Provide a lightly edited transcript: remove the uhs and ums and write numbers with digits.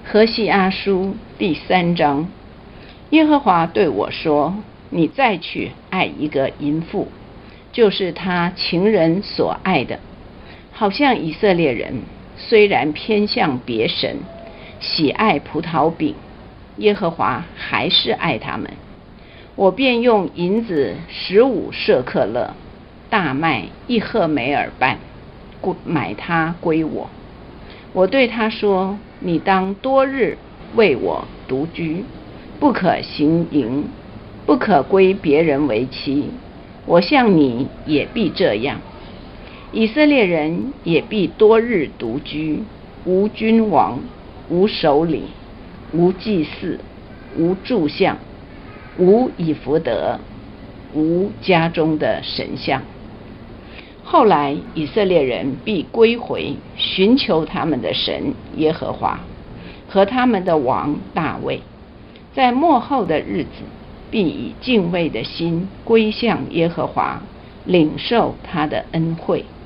何西阿书第3章，耶和华对我说：你再去爱一个淫妇，就是他情人所爱的，好像以色列人虽然偏向别神，喜爱葡萄饼，耶和华还是爱他们。我便用银子15舍客勒，大麦1赫梅尔半，买他归我。我对他说：你当多日为我独居，不可行淫，不可归别人为妻。我向你也必这样。以色列人也必多日独居，无君王，无首领，无祭司，无柱像，无以弗得，无家中的神像。后来以色列人必归回，寻求他们的神耶和华和他们的王大卫，在末后的日子必以敬畏的心归向耶和华，领受他的恩惠。